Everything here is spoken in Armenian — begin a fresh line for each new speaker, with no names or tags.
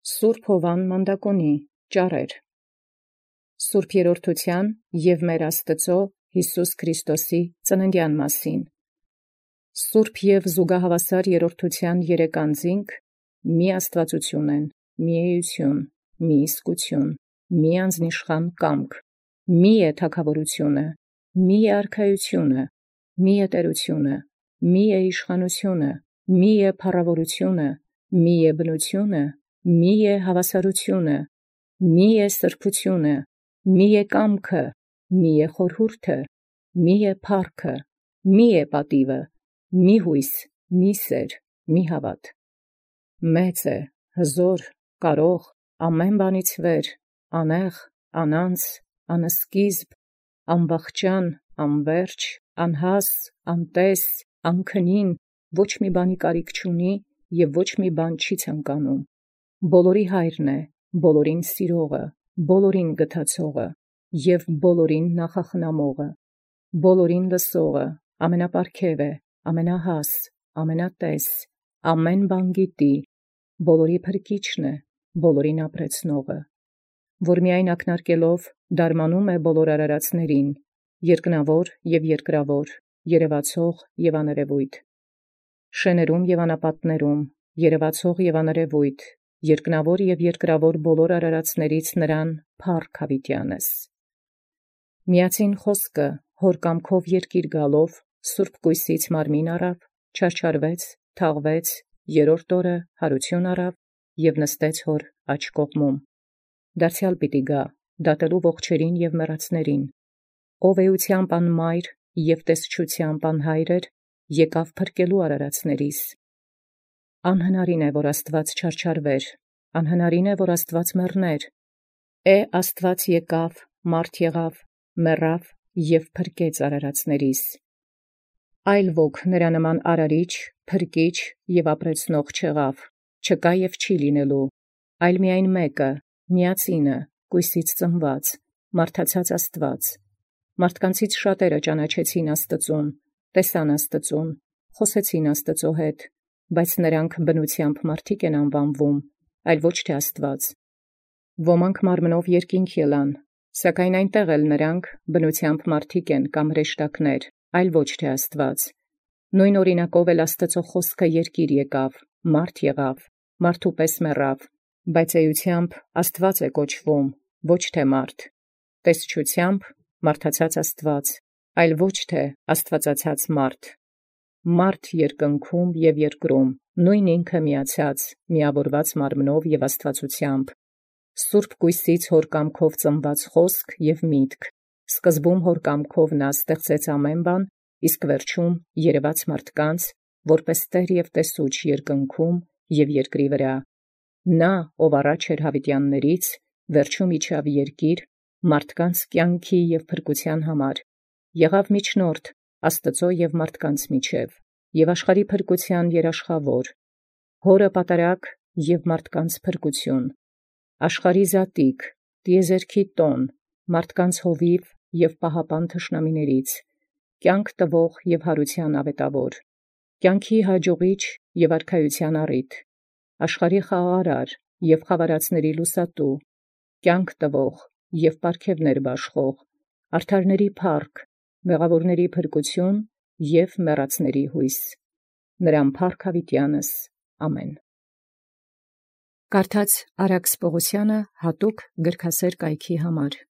Սուրբ Հովան Մանդակոնի ճառեր Սուրբ Երորդության և մեր Աստծո Հիսուս Քրիստոսի ծննդյան մասին Սուրբ և զուգահավասար երորդության երեք անձինք մի աստվածություն են, մի էություն, մի իսկություն, մի անձնիշխան կամք, մի է թագավորությունը, մի է արքայությունը, մի է տերությունը, մի է իշխանությունը, մի է փառավորությունը, մի է բնությունը, մի է հավասարությունը, մի է սրբությունը, մի է կամքը, մի է խորհուրդը, մի է փառքը, մի է պատիվը, մի հույս, մի սեր, մի հավատ։ Մեծ է, հզոր, կարող, ամեն բանից վեր, անեղ, անանց, անսկիզբ, անվախճան, անվերջ, անհաս, անտես, անքնին, ոչ մի բանի կարիք չունի և ոչ մի բան չի ցանկանում։ Բոլորի հայրն է, բոլորին սիրողը, բոլորին գթացողը և բոլորին նախախնամողը, բոլորին լսողը, ամենապարգև է, ամենահաս, ամենատես, ամեն բան գիտի, բոլորի փրկիչն է, բոլորին ապրեցնողը, որ միայն ակնարկելով դարմանում է բոլոր արարածներին, երկնավոր և երկրավոր, երևացող և աներևույթ, շեներում և անապատներում, երևացող և աներևույթ, երկնավոր և երկրավոր բոլոր արարածներից նրան փառք հավիտյանս։ Միածին խոսքը հոր կամքով երկիր գալով սուրբ կույսից մարմին առավ, չարչարվեց, թաղվեց, երրորդ օրը հարություն առավ և նստեց հոր աջ կողմում։ Դարձյալ պիտի գա, դատելու ողջերին և մեռածներին, ով էությամբ անմայր և տեսչությամբ անհայր էր, եկավ փրկելու արարածներիս։ Անհնարին է, որ Աստված չարչարվեր, անհնարին է, որ Աստված մեռներ։ Աստված եկավ, մարդ եղավ, մեռավ և փրկեց արարածներիս։ Այլ ոք նրա նման արարիչ, փրկիչ և ապրեցնող չեղավ, չկա և չի լինելու, այլ միայն մեկը, միածինը, կույսից ծնված, մարդացած Աստված։ Մարդկանցից շատերը ճանաչեցին Աստծուն, տեսան Աստծուն, խոսեցին Աստծո հետ, բայց նրանք բնությամբ մարդիկ են անվանվում, այլ ոչ թե Աստված։ Ոմանք մարմնով երկինք ելան, սակայն այնտեղ էլ նրանք բնությամբ մարդիկ են կամ հրեշտակներ, այլ ոչ թե Աստված։ Նույն օրինակով էլ Աստծո խոսքը երկիր եկավ, մարդ եղավ, մարդու պես մեռավ, բայց էությամբ Աստված է կոչվում, ոչ թե մարդ, տեսչությամբ մարդացած Աստված, այլ ոչ թե աստվածացած մարդ, մարդ երկնքում և երկրում, նույն ինքը միացած, միավորված մարմնով և աստվածությամբ, սուրբ կույսից հոր կամքով ծնված խոսք և միտք, սկզբում հոր կամքով նա ստեղծեց ամեն բան, իսկ վերջում երևաց մարդկանց, որպես Տեր և տեսուչ երկնքում և երկրի վրա։ Նա, ով առաջ էր հավիտյաններից, վերջում իջավ երկիր, մարդկանց կյանքի և փրկության համար, եղավ միջնորդ Աստծո և մարդկանց միջև, և աշխարհի փրկության երաշխավոր, հորը պատարագ և մարդկանց փրկություն, աշխարհի զատիկ, տիեզերքի տոն, մարդկանց հովիվ և պահապան թշնամիներից, կյանք տվող և հարության ավետավոր, կյանքի հաջողիչ և արքայության առիթ, աշխարհի խաղաղարար և խավարածների լուսատու, կյանք տվող և պարգևներ բաշխող, արդարների փառք, մեղավորների փրկություն և մեռածների հույս։ Նրան փառք հավիտյանս։ Ամեն։ Կարդաց Արաքս Պողոսյանը հատուկ գրքասեր կայքի համար։